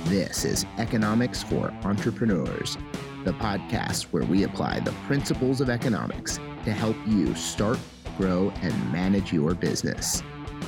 This is Economics for Entrepreneurs, the podcast where we apply the principles of economics to help you start, grow, and manage your business.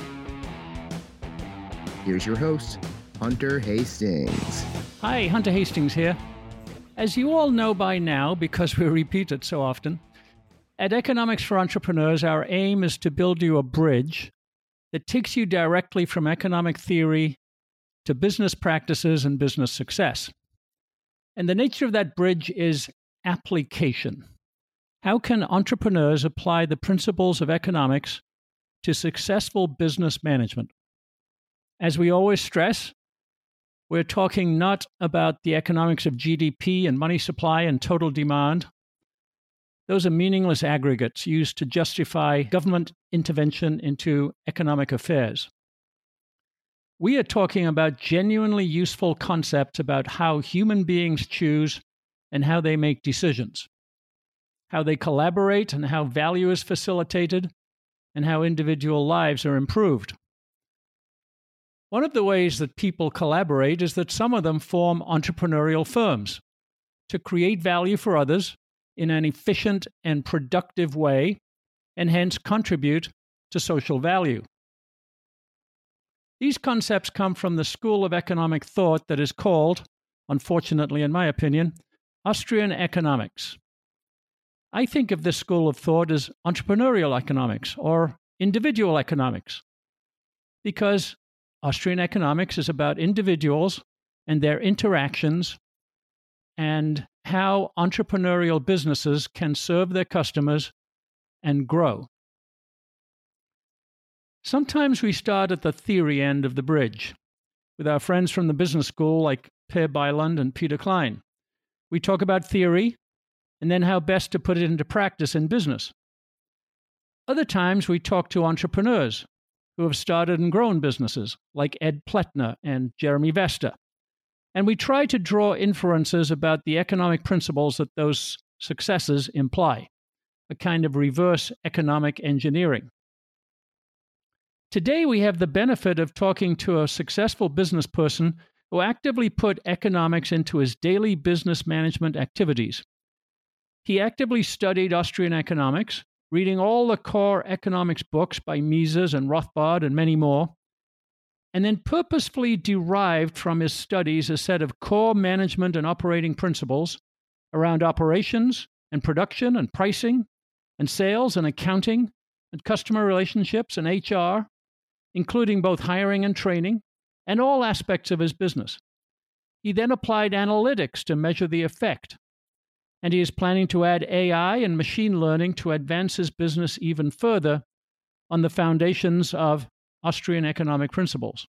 Here's your host, Hunter Hastings. Hi, Hunter Hastings here. As you all know by now, because we repeat it so often, at Economics for Entrepreneurs, our aim is to build you a bridge that takes you directly from economic theory to business practices and business success. And the nature of that bridge is application. How can entrepreneurs apply the principles of economics to successful business management? As we always stress, we're talking not about the economics of GDP and money supply and total demand. Those are meaningless aggregates used to justify government intervention into economic affairs. We are talking about genuinely useful concepts about how human beings choose and how they make decisions, how they collaborate and how value is facilitated, and how individual lives are improved. One of the ways that people collaborate is that some of them form entrepreneurial firms to create value for others in an efficient and productive way, and hence contribute to social value. These concepts come from the school of economic thought that is called, unfortunately in my opinion, Austrian economics. I think of this school of thought as entrepreneurial economics or individual economics, because Austrian economics is about individuals and their interactions and how entrepreneurial businesses can serve their customers and grow. Sometimes we start at the theory end of the bridge with our friends from the business school like Per Bylund and Peter Klein. We talk about theory and then how best to put it into practice in business. Other times we talk to entrepreneurs who have started and grown businesses like Ed Pletner and Jeremy Vesta. And we try to draw inferences about the economic principles that those successes imply, a kind of reverse economic engineering. Today, we have the benefit of talking to a successful business person who actively put economics into his daily business management activities. He actively studied Austrian economics, reading all the core economics books by Mises and Rothbard and many more, and then purposefully derived from his studies a set of core management and operating principles around operations and production and pricing and sales and accounting and customer relationships and HR, including both hiring and training, and all aspects of his business. He then applied analytics to measure the effect, and he is planning to add AI and machine learning to advance his business even further on the foundations of Austrian economic principles.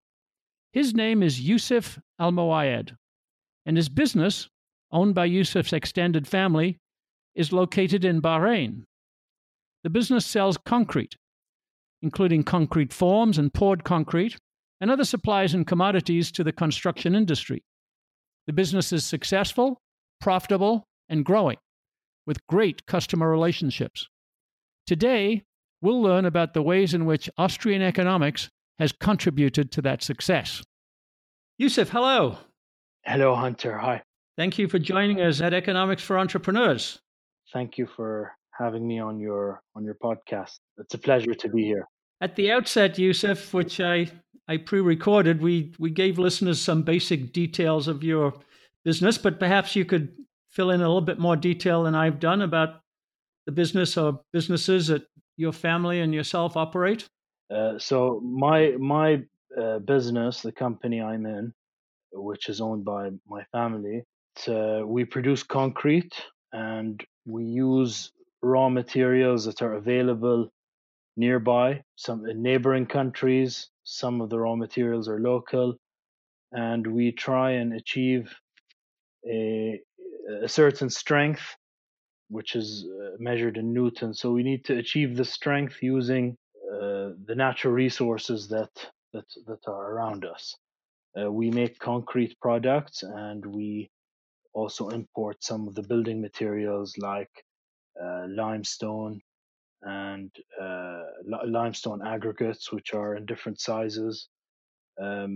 His name is Youssef Almoayed, and his business, owned by Youssef's extended family, is located in Bahrain. The business sells concrete, including concrete forms and poured concrete, and other supplies and commodities to the construction industry. The business is successful, profitable, and growing, with great customer relationships. Today, we'll learn about the ways in which Austrian economics has contributed to that success. Youssef, hello. Hello, Hunter. Hi. Thank you for joining us at Economics for Entrepreneurs. Thank you for having me on your podcast. It's a pleasure to be here. At the outset, Youssef, which I pre-recorded, we gave listeners some basic details of your business, but perhaps you could fill in a little bit more detail than I've done about the business or businesses that your family and yourself operate. So my business, the company I'm in, which is owned by my family, we produce concrete and we use raw materials that are available nearby, some in neighboring countries. Some of the raw materials are local, and we try and achieve a certain strength, which is measured in Newton. So we need to achieve the strength using the natural resources that are around us. We make concrete products, and we also import some of the building materials like limestone and limestone aggregates, which are in different sizes.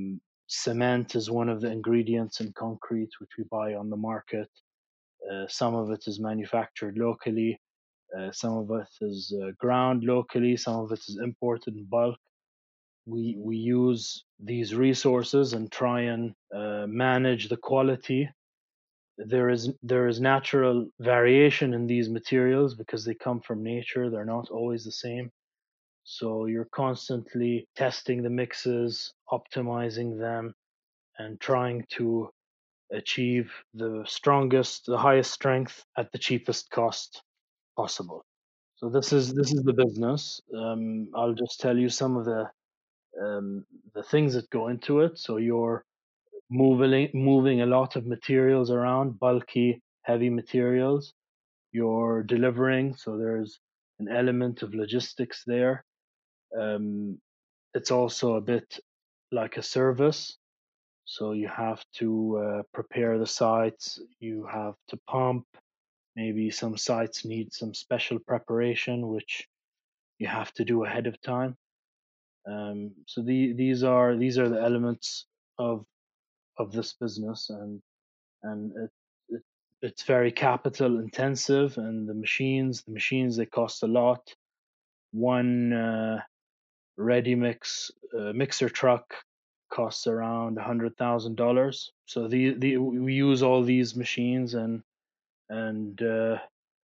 cement is one of the ingredients in concrete which we buy on the market. Some of it is manufactured locally. Some of it is ground locally. Some of it is imported in bulk. We use these resources and try and manage the quality. There is natural variation in these materials because they come from nature. They're not always the same. So you're constantly testing the mixes, optimizing them, and trying to achieve the highest strength at the cheapest cost possible. So this is the business. I'll just tell you some of the things that go into it. So you're moving a lot of materials around, bulky, heavy materials. You're delivering, so there's an element of logistics there. Um, it's also a bit like a service. So you have to prepare the sites. You have to pump. Maybe some sites need some special preparation, which you have to do ahead of time. So these are the elements of this business, and it it's very capital intensive, and the machines they cost a lot. One ready mix mixer truck costs around $100,000. So the we use all these machines and uh,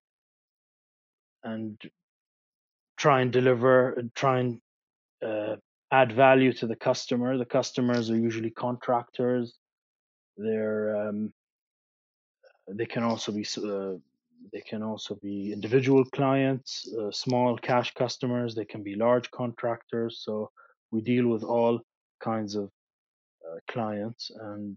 and try and uh, add value to the customer. The customers are usually contractors. They're they can also be individual clients, small cash customers. They can be large contractors. So we deal with all kinds of clients, and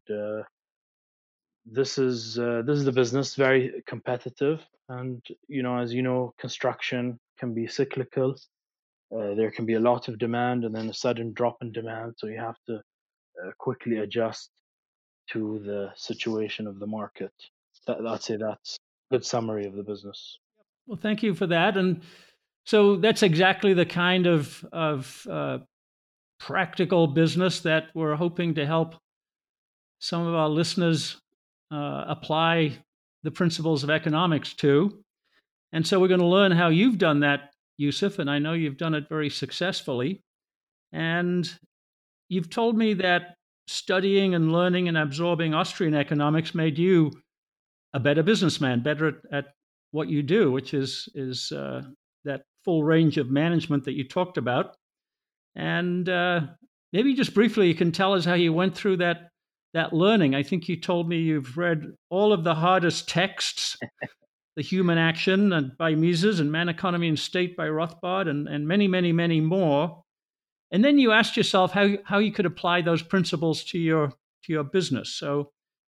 this is the business. Very competitive, and as you know, construction can be cyclical. There can be a lot of demand and then a sudden drop in demand, so you have to quickly adjust to the situation of the market. I'd say that's a good summary of the business. Well, thank you for that. And so that's exactly the kind of practical business that we're hoping to help some of our listeners apply the principles of economics to. And so we're going to learn how you've done that, Yusuf, and I know you've done it very successfully. And you've told me that studying and learning and absorbing Austrian economics made you a better businessman, better at what you do, which is that full range of management that you talked about. And maybe just briefly, you can tell us how you went through that learning. I think you told me you've read all of the hardest texts, The Human Action and by Mises and Man, Economy, and State by Rothbard, and many, many, many more. And then you asked yourself how you could apply those principles to your business. So,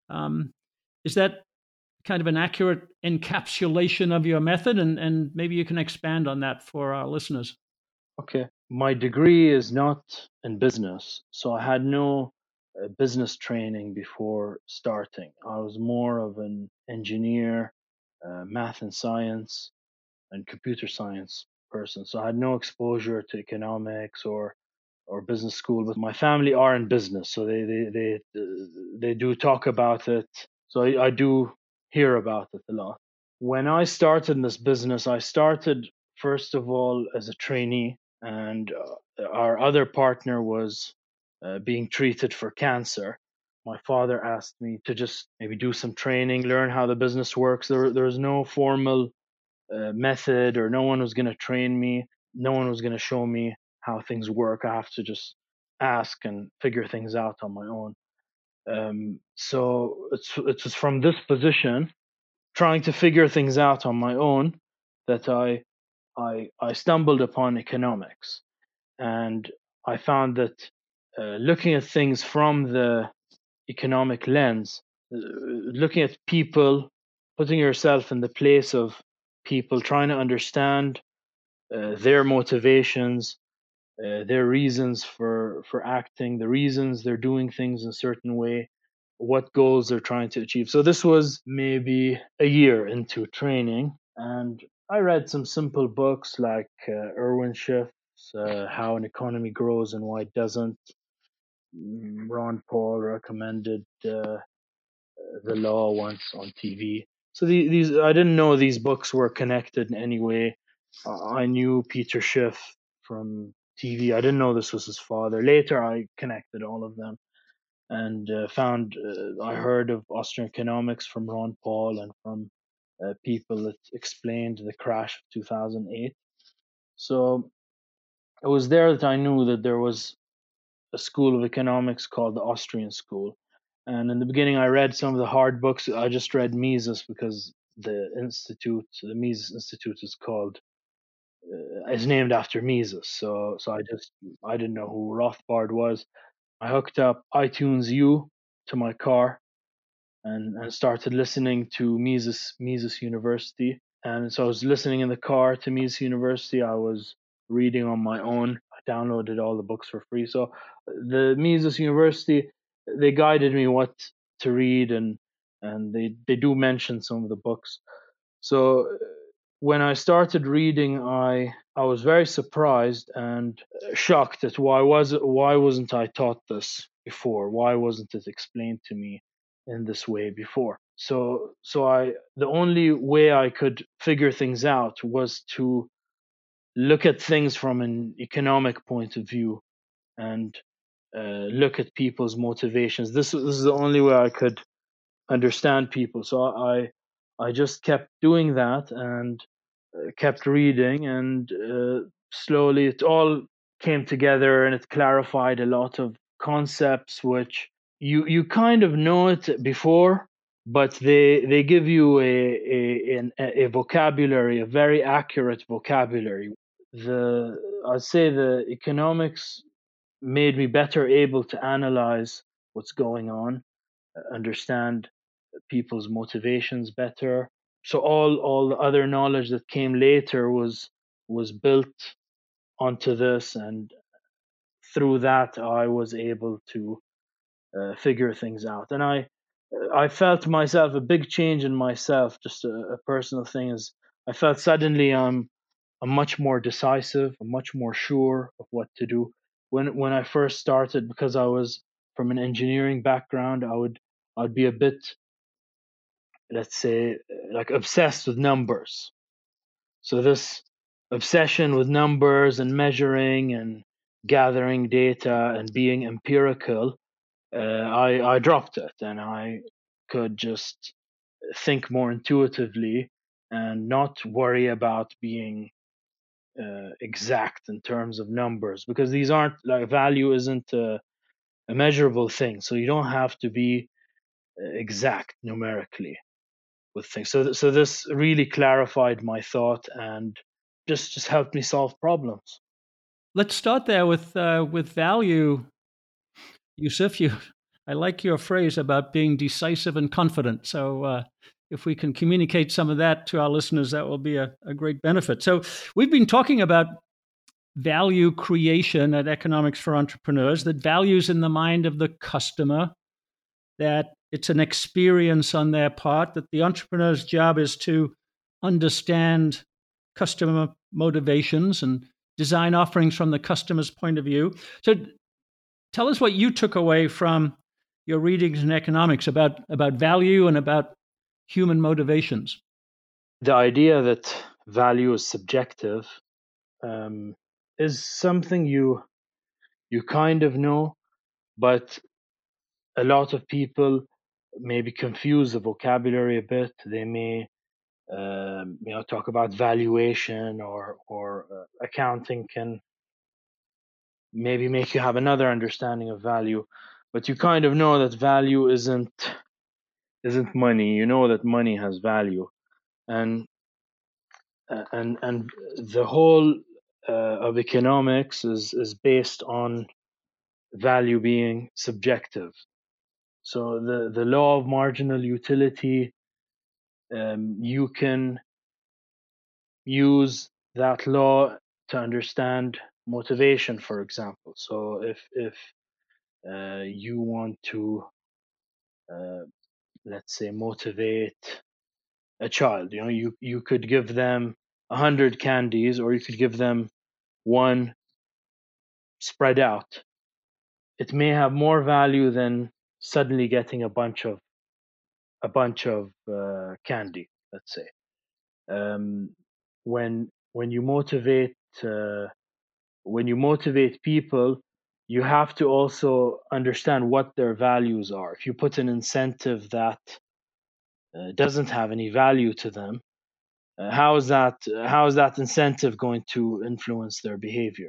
is that kind of an accurate encapsulation of your method? And maybe you can expand on that for our listeners. Okay. My degree is not in business, so I had no business training before starting. I was more of an engineer, math and science, and computer science person. So I had no exposure to economics or business school. But my family are in business, so they do talk about it. So I do hear about it a lot. When I started in this business, I started first of all as a trainee, and our other partner was being treated for cancer. My father asked me to just maybe do some training, learn how the business works. There was no formal method, or no one was going to train me. No one was going to show me how things work. I have to just ask and figure things out on my own. So it was from this position, trying to figure things out on my own, that I stumbled upon economics, and I found that looking at things from the economic lens, looking at people, putting yourself in the place of people, trying to understand their motivations, their reasons for acting, the reasons they're doing things in a certain way, what goals they're trying to achieve. So this was maybe a year into training, and I read some simple books like Irwin Schiff's How an Economy Grows and Why It Doesn't. Ron Paul recommended The Law once on TV. So these I didn't know these books were connected in any way. I knew Peter Schiff from TV. I didn't know this was his father. Later, I connected all of them and found I heard of Austrian economics from Ron Paul and from people that explained the crash of 2008. So it was there that I knew that there was a school of economics called the Austrian School. And in the beginning, I read some of the hard books. I just read Mises because the Mises Institute, is named after Mises. So I didn't know who Rothbard was. I hooked up iTunes U to my car and started listening to Mises University. And so I was listening in the car to Mises University. I was reading on my own. I downloaded all the books for free. So the Mises University, they guided me what to read, and they do mention some of the books. So when I started reading, I was very surprised and shocked at why wasn't I taught this before? Why wasn't it explained to me in this way before? So the only way I could figure things out was to look at things from an economic point of view and look at people's motivations. This is the only way I could understand people. So I just kept doing that and kept reading, and slowly it all came together and it clarified a lot of concepts which you kind of know it before, but they give you a vocabulary, a very accurate vocabulary. The I'd say the economics made me better able to analyze what's going on, understand people's motivations better. So all the other knowledge that came later was built onto this, and through that I was able to figure things out. And I felt myself a big change in myself. Just a personal thing is I felt suddenly I'm much more decisive, I'm much more sure of what to do. When I first started, because I was from an engineering background, I'd be a bit, let's say, like obsessed with numbers. So this obsession with numbers and measuring and gathering data and being empirical, I dropped it, and I could just think more intuitively and not worry about being exact in terms of numbers, because these aren't, like, value isn't a measurable thing, so you don't have to be exact numerically with things. So this really clarified my thought and just helped me solve problems. Let's start there with value, Yusuf. I like your phrase about being decisive and confident. So if we can communicate some of that to our listeners, that will be a great benefit. So we've been talking about value creation at Economics for Entrepreneurs, that value's in the mind of the customer, that it's an experience on their part, that the entrepreneur's job is to understand customer motivations and design offerings from the customer's point of view. So tell us what you took away from your readings in economics about value and about human motivations. The idea that value is subjective is something you kind of know, but a lot of people maybe confuse the vocabulary a bit. They may talk about valuation, or accounting can maybe make you have another understanding of value, but you kind of know that value isn't money. You know that money has value, and and the whole of economics is based on value being subjective. So the law of marginal utility, you can use that law to understand motivation, for example. So if you want to, let's say, motivate a child, you could give them 100 candies, or you could give them one spread out. it may have more value than suddenly getting a bunch of candy, let's say. When you motivate people, you have to also understand what their values are. If you put an incentive that doesn't have any value to them, how is that incentive going to influence their behavior?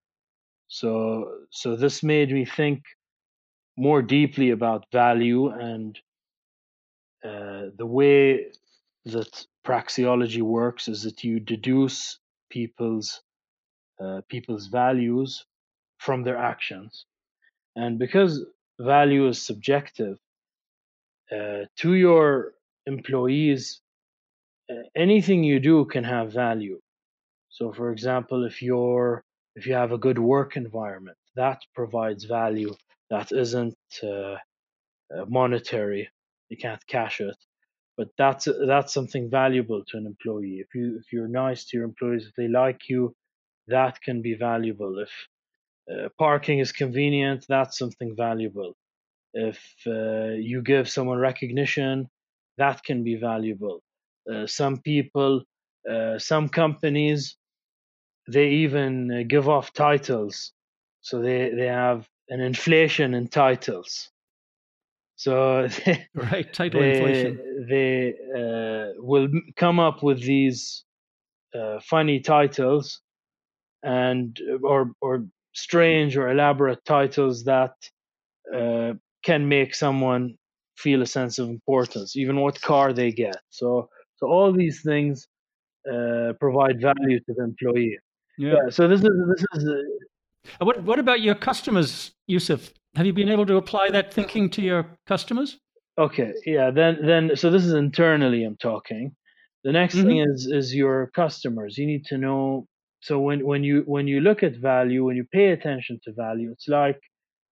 So this made me think more deeply about value, and the way that praxeology works is that you deduce people's values from their actions, and because value is subjective, to your employees, anything you do can have value. So, for example, if you have a good work environment, that provides value that isn't monetary. You can't cash it, but that's something valuable to an employee. If you're nice to your employees, if they like you, that can be valuable. If parking is convenient, that's something valuable. If you give someone recognition, that can be valuable. Some people, some companies, they even give off titles, so they have an inflation in titles. So Right, title inflation. they will come up with these funny titles, and or strange or elaborate titles that can make someone feel a sense of importance, even what car they get. So all these things provide value to the employee. Yeah. Yeah. So this is What about your customers, Yusuf? Have you been able to apply that thinking to your customers? okay. Yeah. Then so this is internally I'm talking. The next thing Mm-hmm. is your customers. You need to know. So when you look at value, when you pay attention to value, it's like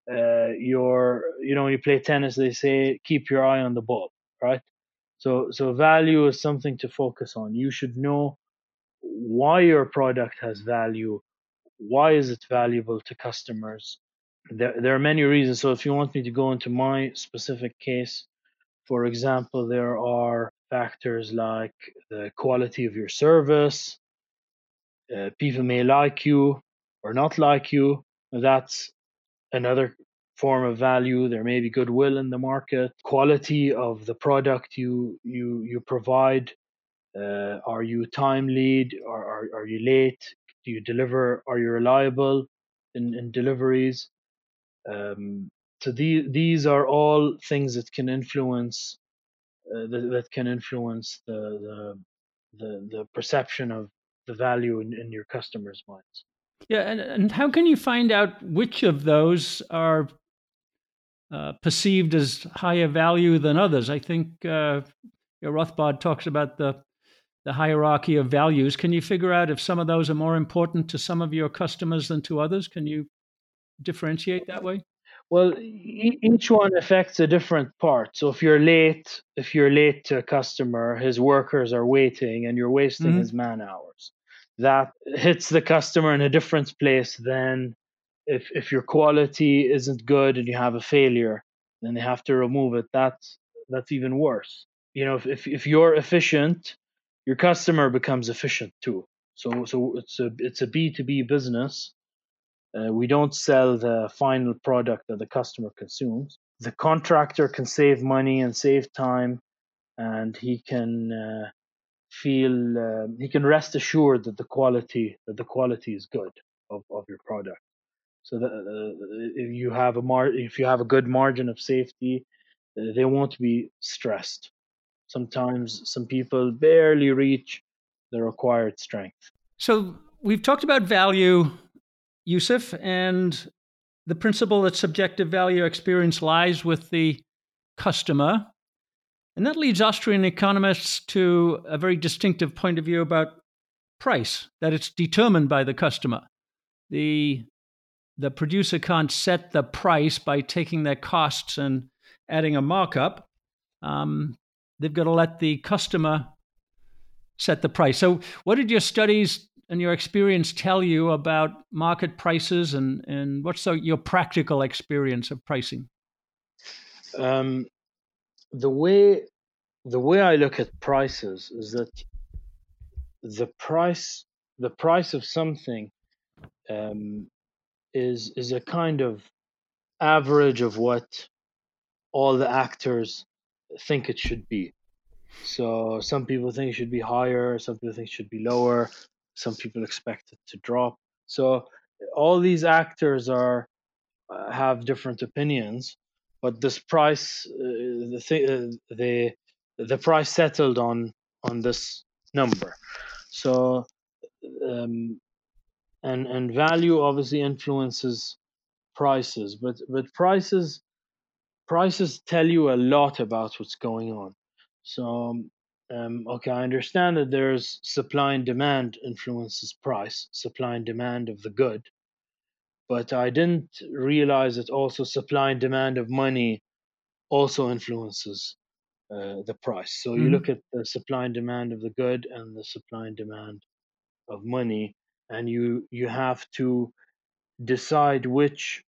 when you play tennis, they say keep your eye on the ball, right? So value is something to focus on. You should know why your product has value. Why is it valuable to customers? There are many reasons. So if you want me to go into my specific case, for example, there are factors like the quality of your service. People may like you or not like you. That's another form of value. There may be goodwill in the market. Quality of the product you provide. Are you timely? Are you late? Do you deliver? Are you reliable in deliveries? So these are all things that can influence that can influence the perception of the value in your customers' minds. Yeah, and how can you find out which of those are perceived as higher value than others? I think Rothbard talks about the hierarchy of values. Can you figure out if some of those are more important to some of your customers than to others? Can you differentiate that way? Well, each one affects a different part. So if you're late to a customer, his workers are waiting, and you're wasting his Mm-hmm. man hours. That hits the customer in a different place than if your quality isn't good and you have a failure, then they have to remove it. That's even worse. If you're efficient, your customer becomes efficient too. So it's a B2B business. We don't sell the final product that the customer consumes. The contractor can save money and save time, and he can rest assured that the quality is good of your product. So that if you have a good margin of safety, they won't be stressed. Sometimes some people barely reach the required strength. So we've talked about value, Yusuf, and the principle that subjective value experience lies with the customer. And that leads Austrian economists to a very distinctive point of view about price, that it's determined by the customer. The producer can't set the price by taking their costs and adding a markup. They've got to let the customer set the price. So what did your studies and your experience tell you about market prices, and what's your practical experience of pricing? Um, the way the way I look at prices is that the price the price of something um, is a kind of average of what all the actors think it should be. So some people think it should be higher, some people think it should be lower, some people expect it to drop. So all these actors are have different opinions, but this price, the price settled on this number. So um, and value obviously influences prices, but prices tell you a lot about what's going on. So, okay, I understand that there's supply and demand influences price, supply and demand of the good, but I didn't realize that also supply and demand of money also influences the price. So you look Mm-hmm. at the supply and demand of the good and the supply and demand of money, and you have to decide which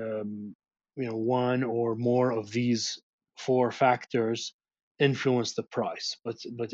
one or more of these four factors influence the price, but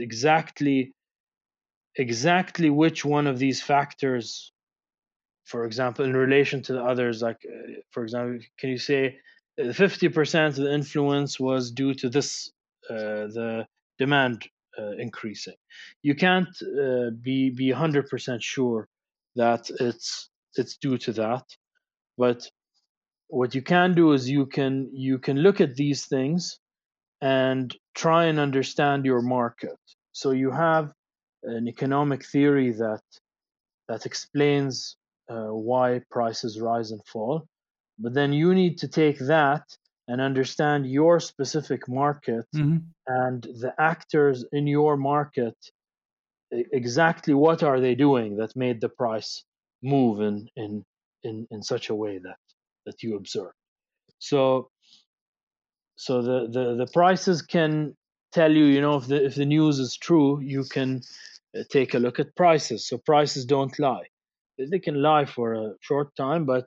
exactly which one of these factors, for example, in relation to the others, like for example, can you say 50% of the influence was due to this, the demand increasing? You can't be 100% sure that it's due to that, but what you can do is you can look at these things and try and understand your market. So you have an economic theory that explains why prices rise and fall, but then you need to take that and understand your specific market Mm-hmm. and the actors in your market, exactly what are they doing that made the price move in such a way that you observe. So the prices can tell you, if the news is true, you can take a look at prices. So prices don't lie. They can lie for a short time, but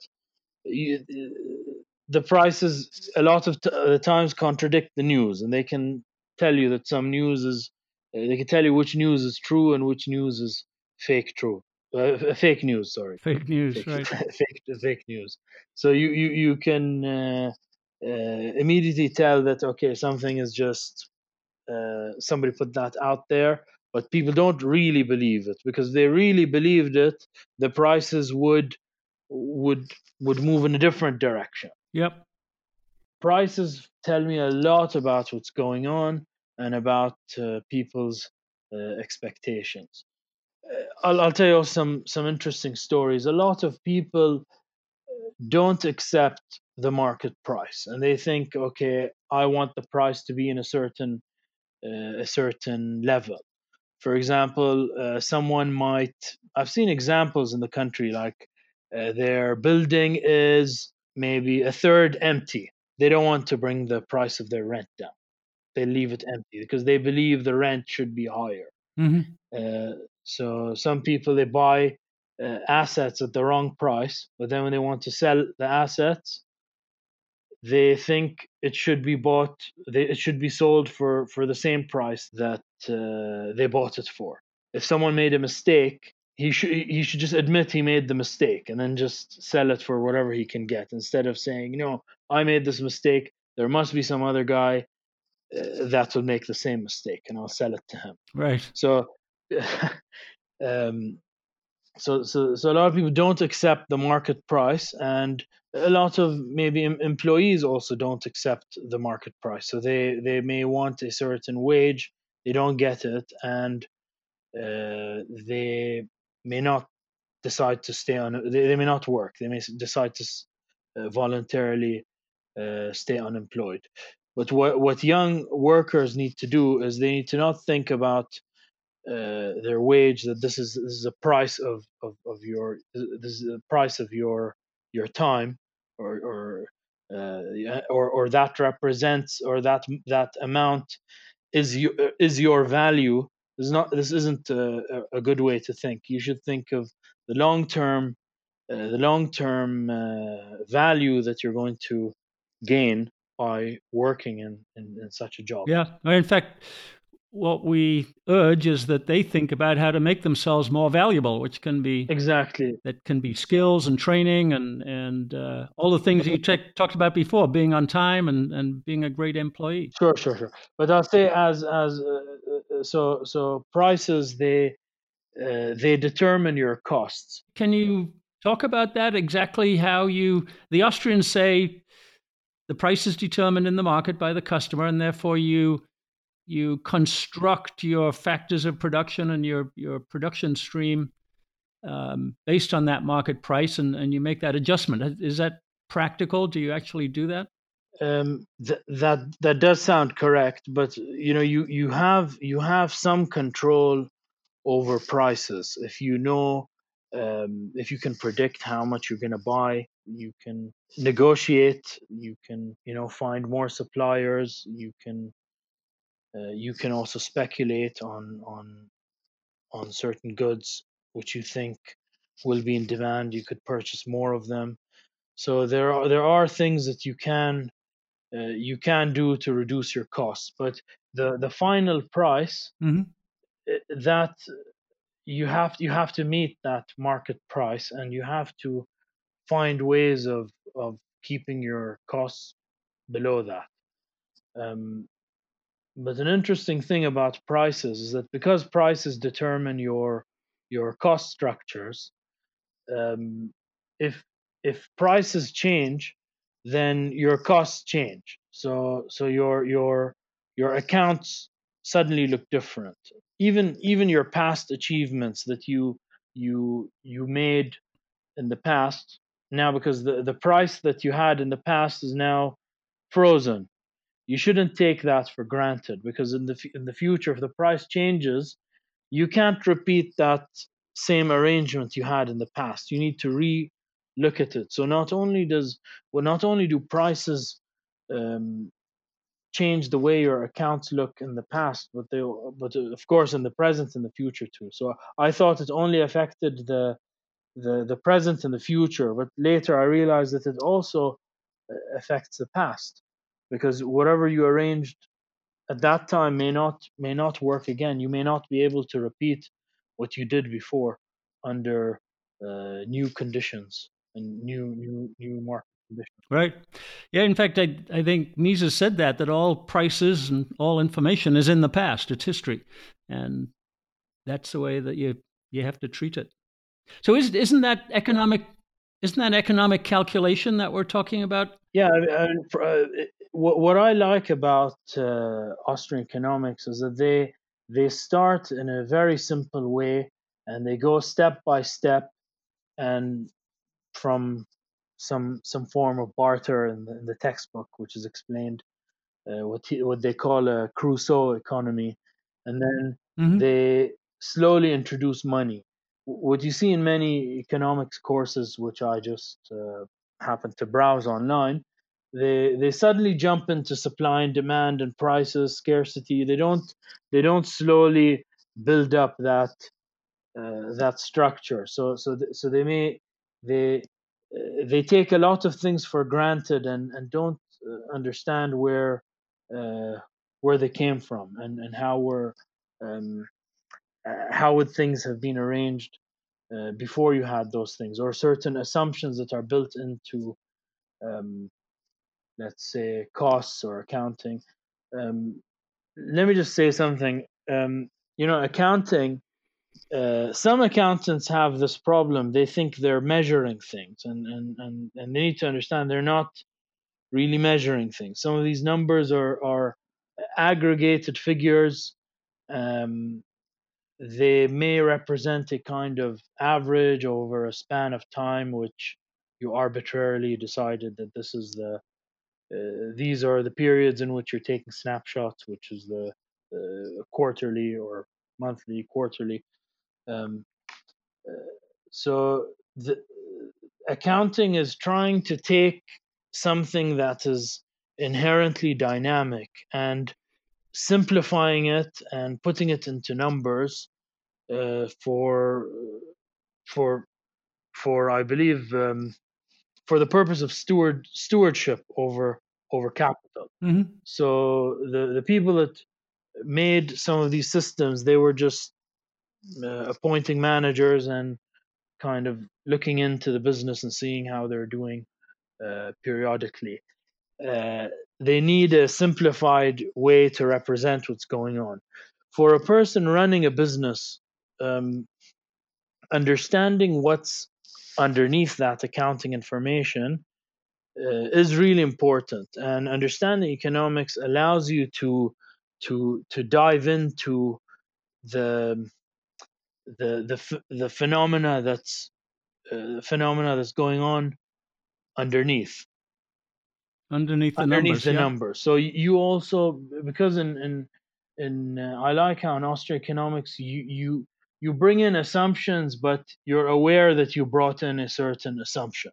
the prices a lot of the times contradict the news, and they can tell you that some news is. They can tell you which news is true and which news is fake news. Sorry, Fake news, fake right? fake news. So you can immediately tell that, okay, something is just somebody put that out there, but people don't really believe it, because if they really believed it, the prices would would move in a different direction. Yep. Prices tell me a lot about what's going on and about people's expectations. I'll tell you some interesting stories. A lot of people don't accept the market price, and they think, okay, I want the price to be in a certain level. For example, someone might, I've seen examples in the country, like their building is maybe a third empty. They don't want to bring the price of their rent down. They leave it empty because they believe the rent should be higher. Mm-hmm. Uh, so some people, they buy assets at the wrong price, but then when they want to sell the assets, they think it should be it should be sold for the same price that they bought it for. If someone made a mistake, he should just admit he made the mistake and then just sell it for whatever he can get, instead of saying, I made this mistake. There must be some other guy that will make the same mistake, and I'll sell it to him. Right. So, um, so a lot of people don't accept the market price, and a lot of maybe employees also don't accept the market price. So they may want a certain wage, they don't get it, and they may not decide to stay on. They may not work. They may decide to voluntarily stay unemployed. But what young workers need to do is they need to not think about their wage, that this is a price of your, this is the price of your time, or or that represents, or that amount is your value This isn't a good way to think. You should think of the long term, value that you're going to gain by working in such a job. Yeah. In fact, what we urge is that they think about how to make themselves more valuable, which can be Exactly. skills and training and all the things you talked about before, being on time and being a great employee. Sure. But I'll say so prices, they determine your costs. Can you talk about that exactly? The Austrians say the price is determined in the market by the customer, and therefore you construct your factors of production and your production stream based on that market price, and you make that adjustment. Is that practical? Do you actually do that? That does sound correct, but you have some control over prices. If you can predict how much you're going to buy, you can negotiate. You can find more suppliers. You can also speculate on certain goods which you think will be in demand. You could purchase more of them. So there are things that you can do to reduce your costs, but the final price, Mm-hmm. that you have to meet that market price, and you have to find ways of keeping your costs below that. Um, but an interesting thing about prices is that because prices determine your cost structures, um, if prices change, then your costs change. So your accounts suddenly look different. Even your past achievements that you made in the past, now, because the price that you had in the past is now frozen. You shouldn't take that for granted, because in the future, if the price changes, you can't repeat that same arrangement you had in the past. You need to look at it. So not only do prices um, change the way your accounts look in the past, but of course in the present and the future too. So I thought it only affected the present and the future, but later I realized that it also affects the past, because whatever you arranged at that time may not work again. You may not be able to repeat what you did before under new conditions and new market conditions. Right. Yeah. In fact, I think Mises said that all prices and all information is in the past. It's history, and that's the way that you have to treat it. So isn't that economic? Isn't that economic calculation that we're talking about? Yeah, what I like about Austrian economics is that they start in a very simple way, and they go step by step, and from some form of barter in the textbook, which is explained, what they call a Crusoe economy, and then Mm-hmm. they slowly introduce money. What you see in many economics courses, which I just happen to browse online, they suddenly jump into supply and demand and prices, scarcity. They don't slowly build up that structure. So they take a lot of things for granted, and don't understand uh, where they came from, and um, how would things have been arranged before you had those things, or certain assumptions that are built into, um, let's say, costs or accounting. Um, Let me just say something. Accounting. Some accountants have this problem. They think they're measuring things, and they need to understand they're not really measuring things. Some of these numbers are aggregated figures. Um, they may represent a kind of average over a span of time, which you arbitrarily decided that these are the periods in which you're taking snapshots, which is the quarterly or monthly, quarterly. Um, so the accounting is trying to take something that is inherently dynamic, and simplifying it and putting it into numbers for for I believe for the purpose of stewardship over capital. Mm-hmm. So the people that made some of these systems, they were just appointing managers and kind of looking into the business and seeing how they're doing periodically. Uh, they need a simplified way to represent what's going on. For a person running a business, understanding what's underneath that accounting information is really important, and understanding economics allows you to dive into the the phenomena that's going on underneath Underneath the underneath numbers, the yeah. numbers. So you also, because in I like how in Austria economics you bring in assumptions, but you're aware that you brought in a certain assumption.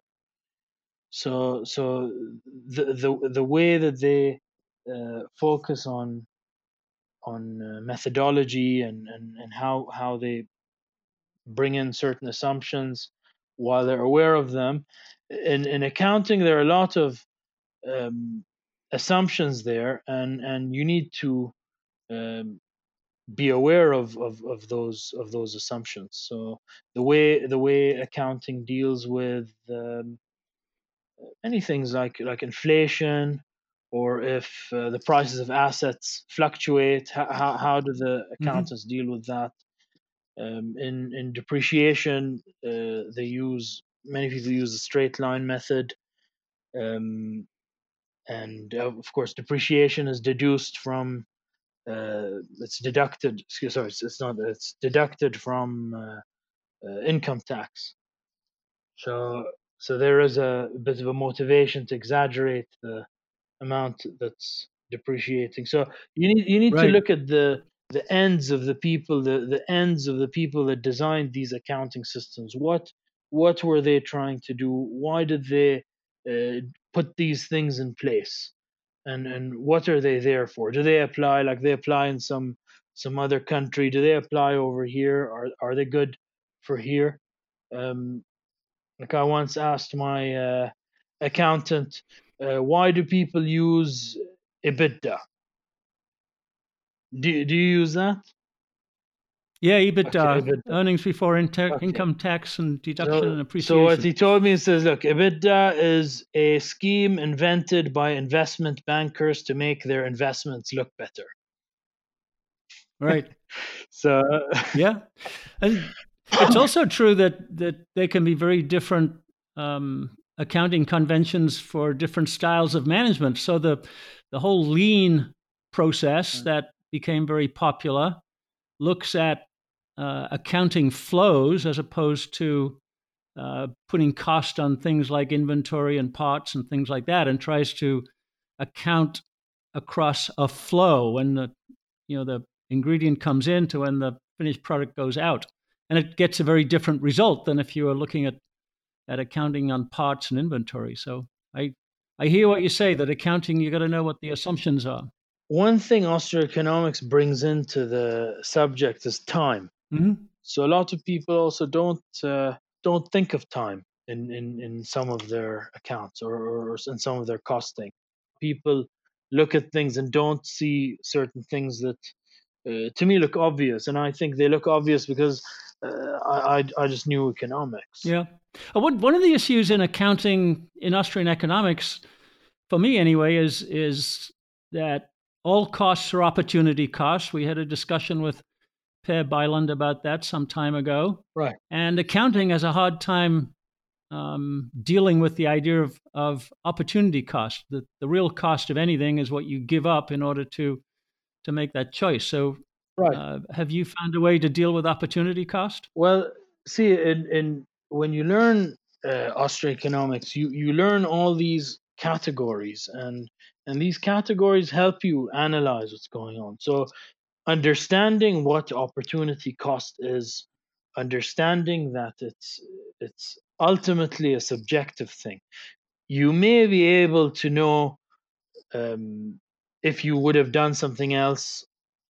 So the way that they focus on methodology and how they bring in certain assumptions while they're aware of them. In accounting, there are a lot of um, assumptions there, and you need to um, be aware of those assumptions. So the way accounting deals with many things like inflation, or if the prices of assets fluctuate, how do the Mm-hmm. accountants deal with that? In depreciation, many people use the straight line method, um, and of course depreciation is deduced from it's deducted. Sorry, it's not. It's deducted from income tax. So there is a bit of a motivation to exaggerate the amount that's depreciating. So you need to Right. look at the ends of the people, the ends of the people that designed these accounting systems. What were they trying to do? Why did they put these things in place? And what are they there for? Do they apply like they apply in some other country? Do they apply over here? Are they good for here? Um, like I once asked my accountant, why do people use EBITDA? Do you use that? Yeah, Okay, EBITDA, EBITDA. earnings before Okay. income tax and deduction and So what appreciation. he told me, he says, look, EBITDA is a scheme invented by investment bankers to make their investments look better. Right. So Yeah. And it's also true that they can be very different accounting conventions for different styles of management. So the whole lean process that became very popular looks at accounting flows as opposed to putting cost on things like inventory and parts and things like that, and tries to account across a flow when the ingredient comes in to when the finished product goes out, and it gets a very different result than if you are looking at accounting on parts and inventory. So I hear what you say, that accounting, you got to know what the assumptions are. one thing osteoeconomics brings into the subject is time. Mm-hmm. So a lot of people also don't think of time in some of their accounts, or in some of their costing. People look at things and don't see certain things that to me look obvious, and I think they look obvious because I just knew economics. Yeah. One of the issues in accounting in Austrian economics, for me anyway, is that all costs are opportunity costs. We had a discussion with Per Byland about that some time ago. Right. And accounting has a hard time dealing with the idea of opportunity cost. The real cost of anything is what you give up in order to make that choice. So, Right. have you found a way to deal with opportunity cost? Well, see, in when you learn osteoeconomics, you learn all these categories, and these categories help you analyze what's going on. So understanding what opportunity cost is, understanding that it's ultimately a subjective thing. You may be able to know um, if you would have done something else,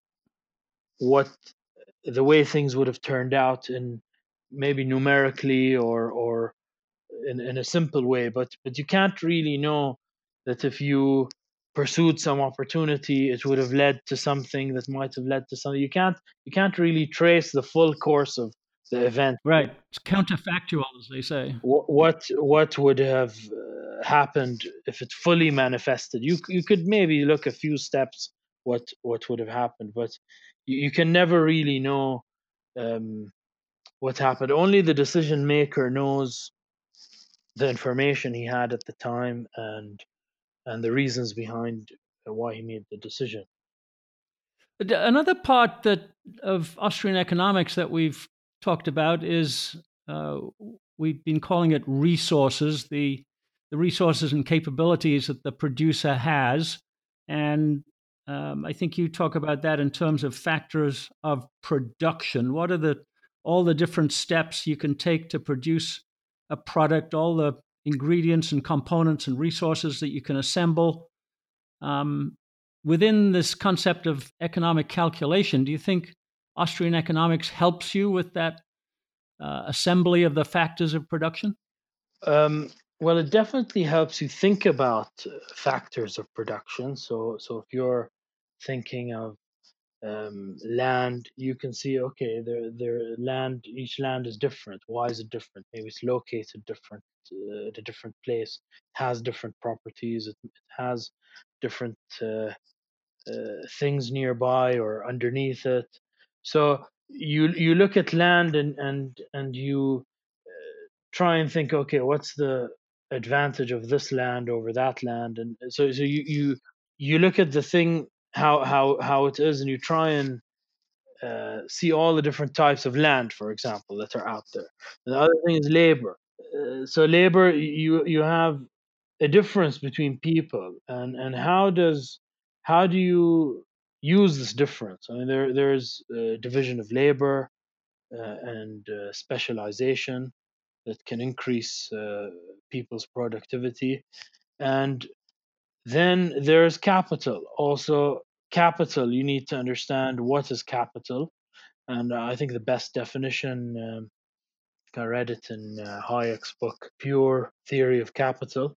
what the way things would have turned out, in maybe numerically or in a simple way, but you can't really know that if you pursued some opportunity, it would have led to something that might have led to something. You can't really trace the full course of the event. Right. It's counterfactual, as they say. What would have happened if it fully manifested? You could maybe look a few steps what would have happened, but you can never really know um, what happened. Only the decision maker knows the information he had at the time, and the reasons behind why he made the decision. Another part of Austrian economics that we've talked about is uh, we've been calling it resources, the resources and capabilities that the producer has, and I think you talk about that in terms of factors of production. What are all the different steps you can take to produce a product, all the ingredients and components and resources that you can assemble? Um, Within this concept of economic calculation, do you think Austrian economics helps you with that assembly of the factors of production? Um, well, it definitely helps you think about factors of production. So if you're thinking of land, you can see, okay, each land is different. Why is it different? Maybe it's located different at a different place, has different properties, it has different things nearby or underneath it. So you look at land, and you try and think, okay, what's the advantage of this land over that land? And so you look at the thing, how it is, and you try and see all the different types of land, for example, that are out there. And the other thing is labor. So labor, you have a difference between people, and how do you use this difference? I mean, there's division of labor and specialization that can increase people's productivity, and then there's capital. Also, capital, you need to understand what is capital, and I think the best definition, I read it in Hayek's book, Pure Theory of Capital.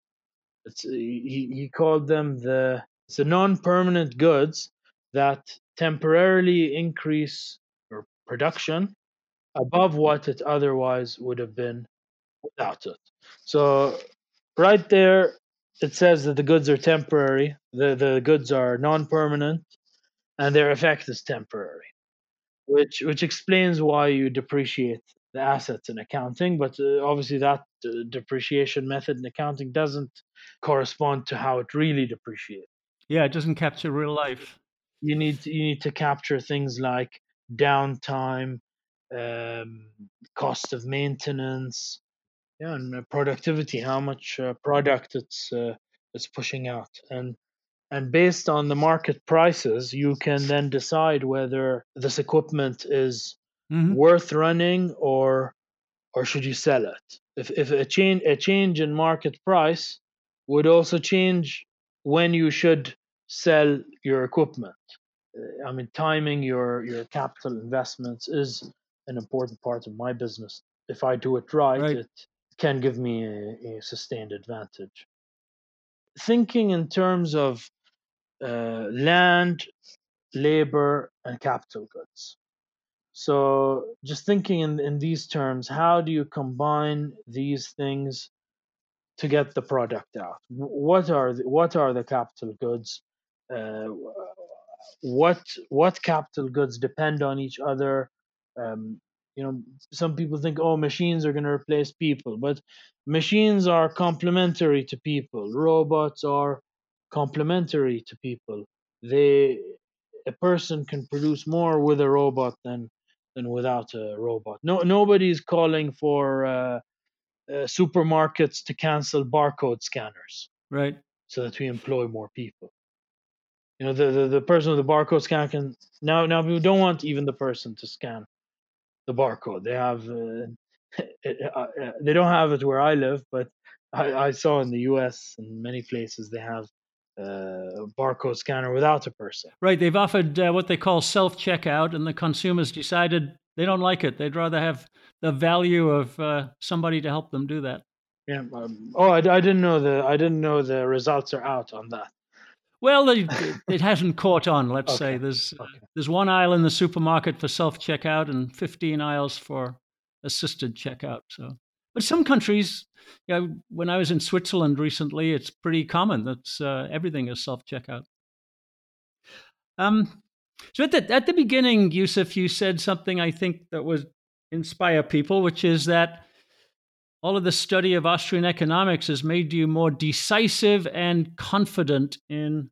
He called them the non-permanent goods that temporarily increase or production above what it otherwise would have been without it. So right there, it says that the goods are temporary, the goods are non-permanent, and their effect is temporary, which explains why you depreciate the assets in accounting. But obviously, that depreciation method in accounting doesn't correspond to how it really depreciates. Yeah, it doesn't capture real life. You need to capture things like downtime, um, cost of maintenance, yeah, and productivity, how much product it's pushing out, and based on the market prices, you can then decide whether this equipment is Hmm. worth running, or should you sell it. If a change in market price would also change when you should sell your equipment. I mean, timing your capital investments is an important part of my business. If I do it right, Right. it can give me a sustained advantage. Thinking in terms of land, labor, and capital goods. So, just thinking in these terms, how do you combine these things to get the product out? What are the capital goods? Uh, what capital goods depend on each other? Um, some people think, oh, machines are going to replace people, but machines are complementary to people. Robots are complementary to people. They A person can produce more with a robot than without a robot. Nobody's calling for supermarkets to cancel barcode scanners Right. so that we employ more people. The person with the barcode scan can now we don't want even the person to scan the barcode. They have they don't have it where I live, but I saw in the U.S. and many places they have barcode scanner without a person. Right. They've offered what they call self-checkout, and the consumers decided they don't like it. They'd rather have the value of somebody to help them do that. Yeah. I didn't know the results are out on that. Well, it hasn't caught on. Let's say Okay. there's one aisle in the supermarket for self-checkout and 15 aisles for assisted checkout. So, but some countries, when I was in Switzerland recently, it's pretty common that everything is self-checkout. So at the beginning, Yusuf, you said something I think that would inspire people, which is that all of the study of Austrian economics has made you more decisive and confident in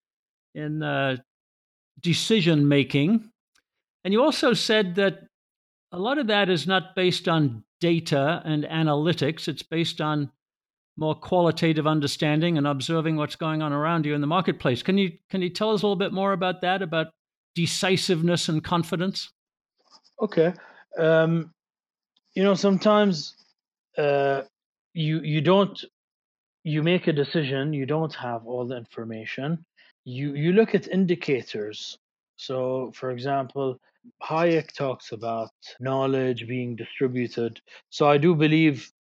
decision making. And you also said that a lot of that is not based on data and analytics. It's based on more qualitative understanding and observing what's going on around you in the marketplace. Can you tell us a little bit more about that, about decisiveness and confidence? Okay. Sometimes you make a decision, you don't have all the information. You look at indicators. So, for example, Hayek talks about knowledge being distributed. So I do believe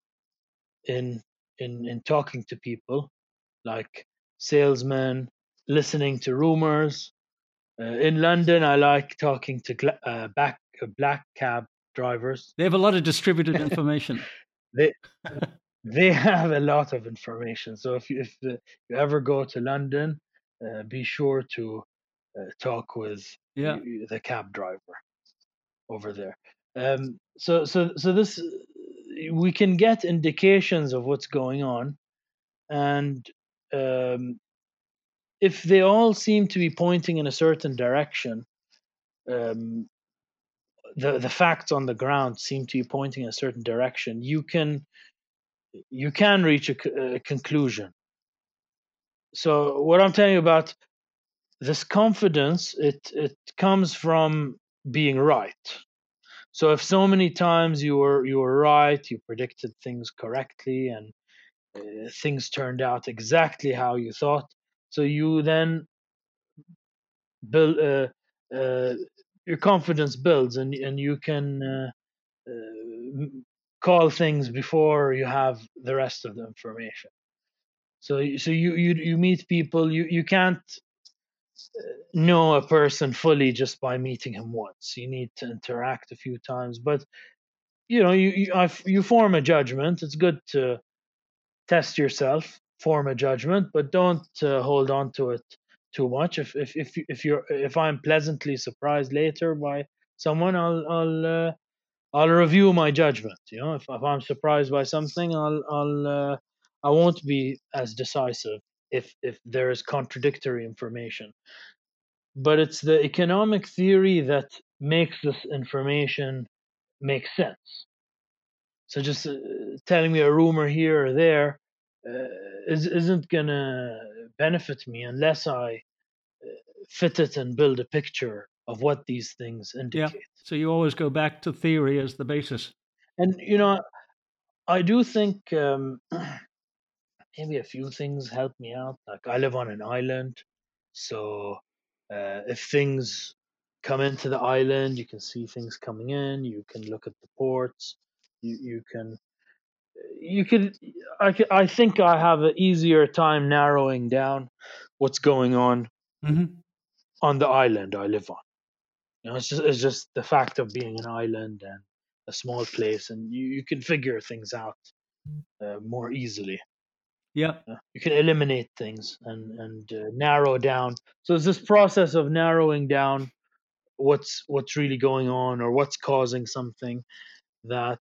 in talking to people, like salesmen, listening to rumors. In London, I like talking to black cab drivers. They have a lot of distributed information. They they have a lot of information. So if you ever go to London, be sure to talk with the cab driver over there. So this, we can get indications of what's going on, and if they all seem to be pointing in a certain direction, um, the facts on the ground seem to be pointing in a certain direction, you can reach a conclusion. So what I'm telling you about this confidence, it comes from being right. So if so many times you were right, you predicted things correctly, and things turned out exactly how you thought, so you then build your confidence builds, and you can call things before you have the rest of the information. So you meet people, you can't know a person fully just by meeting him once. You need to interact a few times, but you form a judgment. It's good to test yourself, form a judgment, but don't hold on to it too much. If I'm pleasantly surprised later by someone, I'll review my judgment. If I'm surprised by something, I won't be as decisive if there is contradictory information. But it's the economic theory that makes this information make sense. So just telling me a rumor here or there isn't gonna benefit me unless I fit it and build a picture of what these things indicate. Yeah. So you always go back to theory as the basis. And I do think maybe a few things help me out. Like, I live on an island, so if things come into the island, you can see things coming in. You can look at the ports. You can I think I have an easier time narrowing down what's going on on the island I live on. It's just the fact of being an island and a small place, and you can figure things out more easily. Yeah. You can eliminate things and narrow down. So it's this process of narrowing down what's really going on or what's causing something that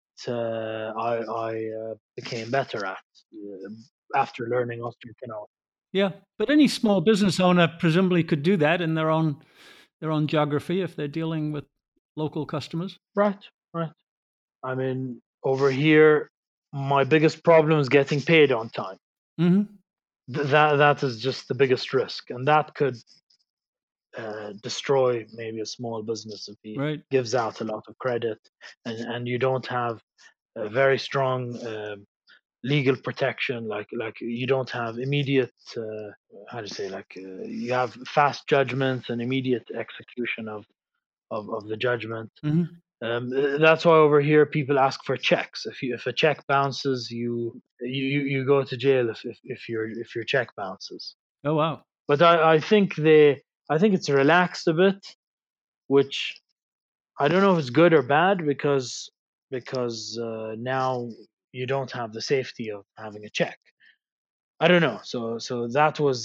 I became better at after learning Austrian economics. Yeah, but any small business owner presumably could do that in their own geography if they're dealing with local customers. Right. I mean, over here, my biggest problem is getting paid on time. Mm-hmm. That is just the biggest risk, and that could destroy maybe a small business if he gives out a lot of credit, and you don't have a very strong legal protection, like you don't have immediate how to say, you have fast judgments and immediate execution of the judgment. Mm-hmm. That's why over here people ask for checks. If a check bounces, you go to jail if your check bounces. Oh, wow. But I think it's relaxed a bit, which I don't know if it's good or bad, because now you don't have the safety of having a check. I don't know. So that was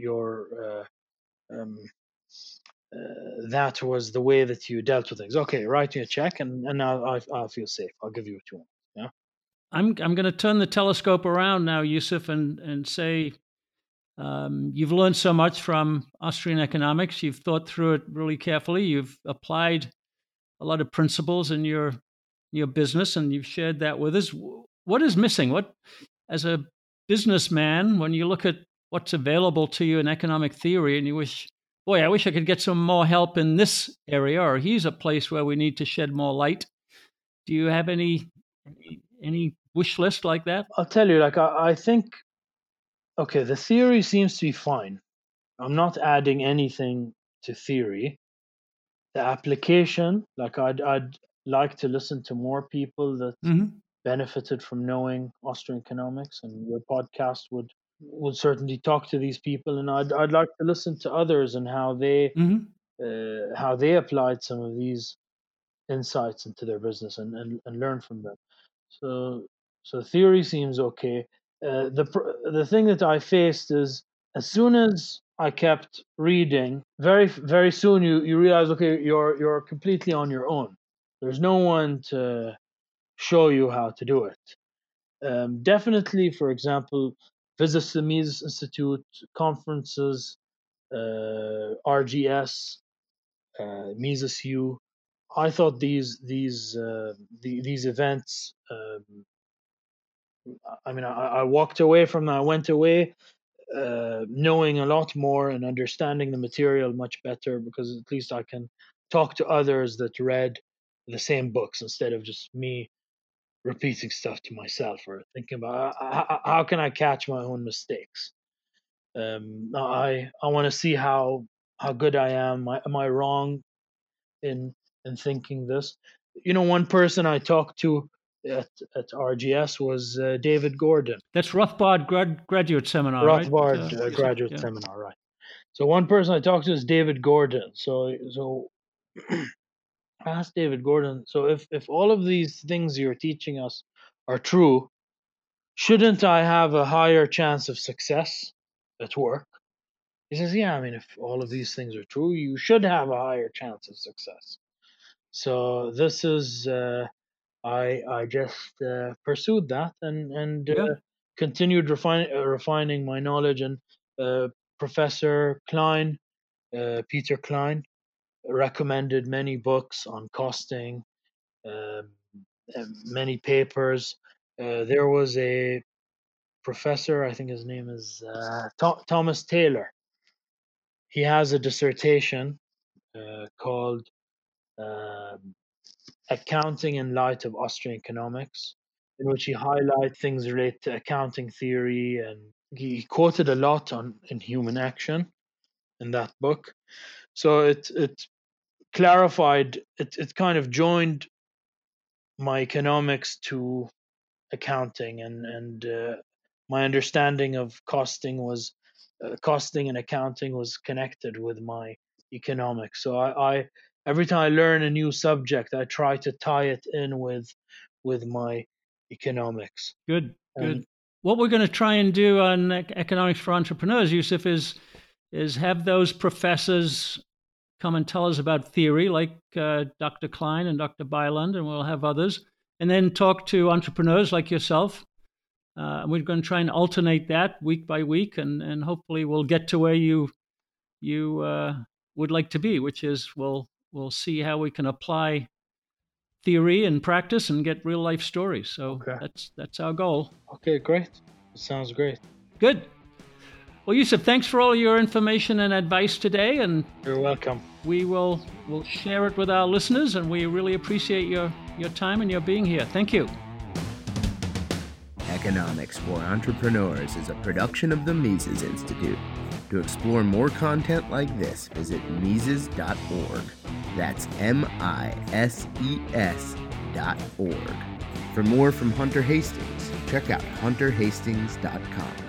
um, that was the way that you dealt with things. Okay, write me a check, and now I'll feel safe. I'll give you 2 months. Yeah. I'm going to turn the telescope around now, Yusuf, and say you've learned so much from Austrian economics. You've thought through it really carefully. You've applied a lot of principles in your business, and you've shared that with us. What is missing? What, as a businessman, when you look at what's available to you in economic theory, and you wish, boy, I wish I could get some more help in this area, or here's a place where we need to shed more light. Do you have any wish list like that? I'll tell you, I think, okay, the theory seems to be fine. I'm not adding anything to theory. The application, I'd like to listen to more people that benefited from knowing Austrian economics, and your podcast would certainly talk to these people, and I'd like to listen to others and how they applied some of these insights into their business, and learn from them. So theory seems okay. The thing that I faced is, as soon as I kept reading, very soon you realize, okay, you're completely on your own. There's no one to show you how to do it. Definitely, for example, visits to the Mises Institute, conferences, RGS, Mises U. I thought these events. I mean, I walked away from them. I went away knowing a lot more and understanding the material much better, because at least I can talk to others that read the same books instead of just me repeating stuff to myself or thinking about how can I catch my own mistakes. I want to see how good I am. Am I wrong in thinking this? One person I talked to at RGS was David Gordon. That's Rothbard graduate seminar, Rothbard right? graduate seminar, right? So one person I talked to is David Gordon. So I asked David Gordon, so if all of these things you're teaching us are true, shouldn't I have a higher chance of success at work? He says, yeah, I mean, if all of these things are true, you should have a higher chance of success. So this is, I just pursued that and continued refining my knowledge. And Professor Klein, Peter Klein, recommended many books on costing, many papers. There was a professor, I think his name is Thomas Taylor. He has a dissertation called Accounting in Light of Austrian Economics, in which he highlights things related to accounting theory, and he quoted a lot in Human Action in that book. So it clarified, it kind of joined my economics to accounting, and my understanding of costing and accounting was connected with my economics. So I every time I learn a new subject, I try to tie it in with my economics. Good. What we're going to try and do on Economics for Entrepreneurs, Yusuf, is have those professors come and tell us about theory, like Dr. Klein and Dr. Byland, and we'll have others, and then talk to entrepreneurs like yourself. We're going to try and alternate that week by week, and hopefully we'll get to where you would like to be, which is we'll see how we can apply theory and practice and get real life stories. So that's our goal. Okay, great. Sounds great. Good. Well, Yusuf, thanks for all your information and advice today, and you're welcome. We'll share it with our listeners, and we really appreciate your time and your being here. Thank you. Economics for Entrepreneurs is a production of the Mises Institute. To explore more content like this, visit Mises.org. That's MISES.org. For more from Hunter Hastings, check out hunterhastings.com.